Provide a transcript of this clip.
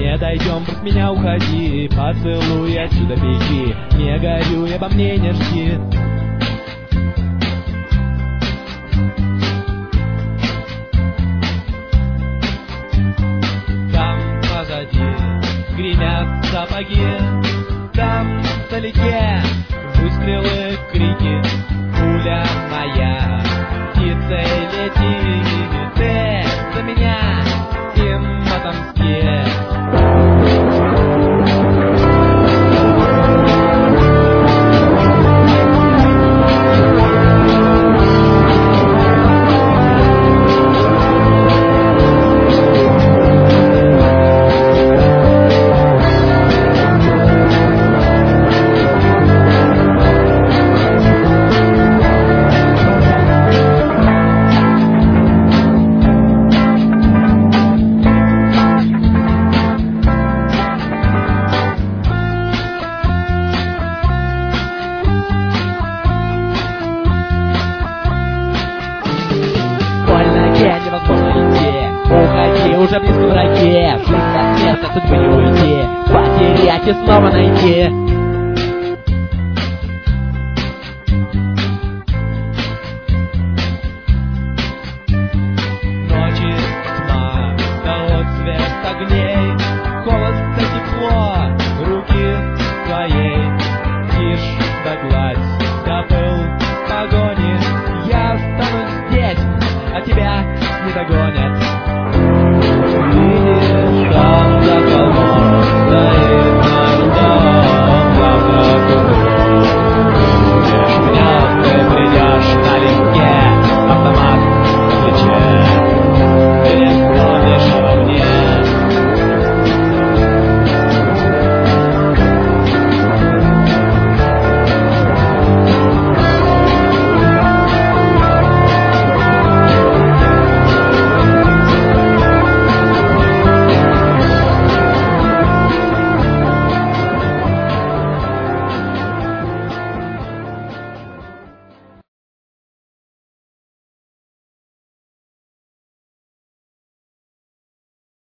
Не дойдем, просто меня уходи, поцелуй отсюда беги. Не горюй, обо мне не жди. Там позади гремят сапоги, там вдалеке выстрелы, крики. Пуля моя, птицей лети, ты за меня им отомсти. Невозможно идти, уходи, уже близко враги. Жизнь от смерти, судьбы не уйти, потерять и снова найти.